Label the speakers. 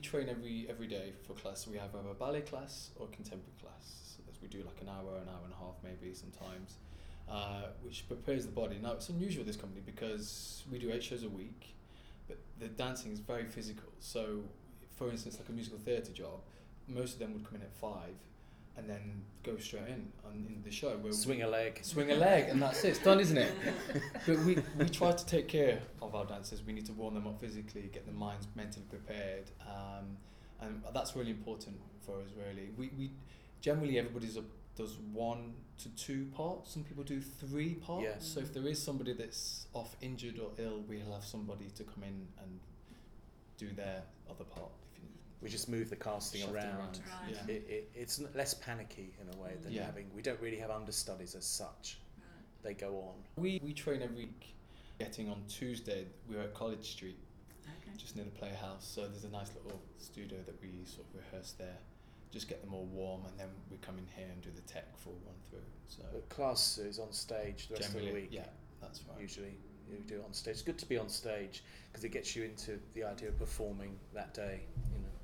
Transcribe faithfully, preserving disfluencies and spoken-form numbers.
Speaker 1: Train every every day for class. We have either a ballet class or a contemporary class. So we do like an hour, an hour and a half maybe sometimes, uh, which prepares the body. Now it's unusual this company because we do eight shows a week, but the dancing is very physical. So, for instance, like a musical theatre job, most of them would come in at five, and then go straight in on in the show. Where
Speaker 2: swing
Speaker 1: we,
Speaker 2: a leg.
Speaker 1: Swing a leg, and that's it. It's done, isn't it? But we, we try to take care of our dancers. We need to warm them up physically, get their minds mentally prepared, um, and that's really important for us. Really, we we generally everybody's up, does one to two parts. Some people do three parts.
Speaker 2: Yeah.
Speaker 1: So if there is somebody that's off injured or ill, we'll have somebody to come in and do their other part.
Speaker 2: We just move the casting
Speaker 1: Shuffle
Speaker 2: around.
Speaker 1: around.
Speaker 3: Right.
Speaker 1: Yeah.
Speaker 2: It, it, it's n- less panicky in a way than
Speaker 1: Yeah.
Speaker 2: having. We don't really have understudies as such.
Speaker 3: Right.
Speaker 2: They go on.
Speaker 1: We we train every week. Getting on Tuesday, we're at College Street,
Speaker 3: Okay.
Speaker 1: just near the Playhouse. So there's a nice little studio that we sort of rehearse there. Just get them all warm, and then we come in here and do the tech full run through. So
Speaker 2: But class is on stage the rest of the
Speaker 1: generally,
Speaker 2: week.
Speaker 1: yeah, that's right.
Speaker 2: Usually you do it on stage. It's good to be on stage because it gets you into the idea of performing that day.